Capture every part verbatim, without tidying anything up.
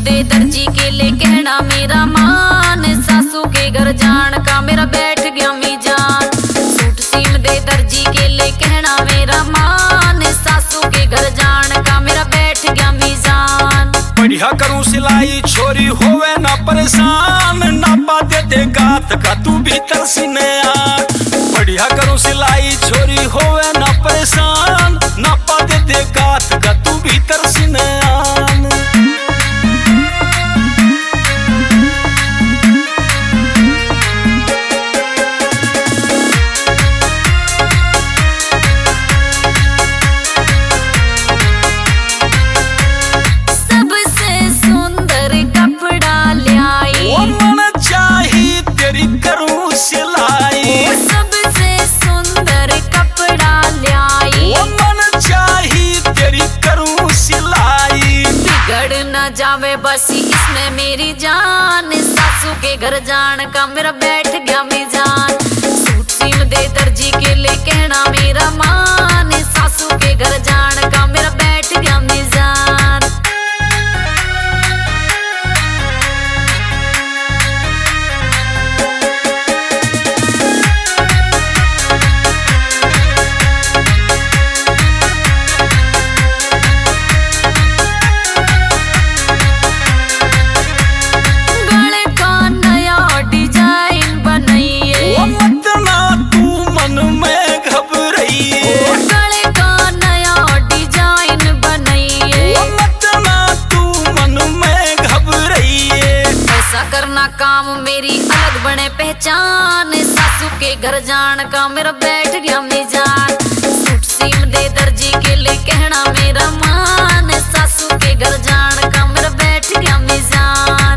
दे दर्जी के ले कहना मेरा मान, सासू के घर जान का मेरा बैठ गया मीजान। सूट सीम दे दर्जी के ले कहना मेरा मान, सासू के घर जान का मेरा बैठ गया मीजान। बढ़िया करूं सिलाई छोरी होवे ना परेशान, नापा दे दे गात का तू भीतर सीने आ। बढ़िया करूं सिलाई छोरी होवे ना परेशान, नापा दे दे गात का तू भीतर सीने आन। जावे बसी इसमें मेरी जान, सासू के घर जान का मेरा बैठ गया मीजान। सूट सीम दे दर्जी के ले कहना मेरा मान, सासू के घर जान का मेरा बैठ गया मीजान। करना काम मेरी अलग बने पहचान, सासू के घर जान का मेरा बैठ गया मीजान। सूट सीम दे दर्जी के ले कहना मेरा मान, सासू के घर जान का मेरा बैठ गया मीजान।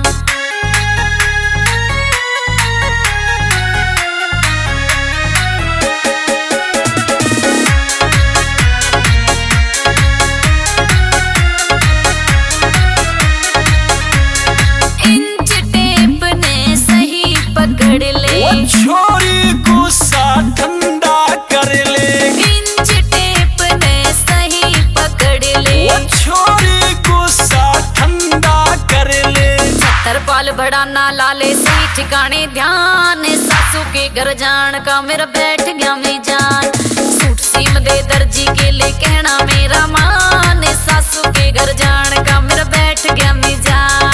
छोरी गुस्सा ठंडा कर ले, इंच टेप ने सही पकड़ ले। छोरी गुस्सा ठंडा कर ले, छतर पाल बढ़ाना लाले सही ठिकाने ध्यान, सासू के घर जान का मेरा बैठ गया मीजान। सूट सीम दे दर्जी के ले कहना मेरा मान, सासू के घर जान का मेरा बैठ गया मीजान।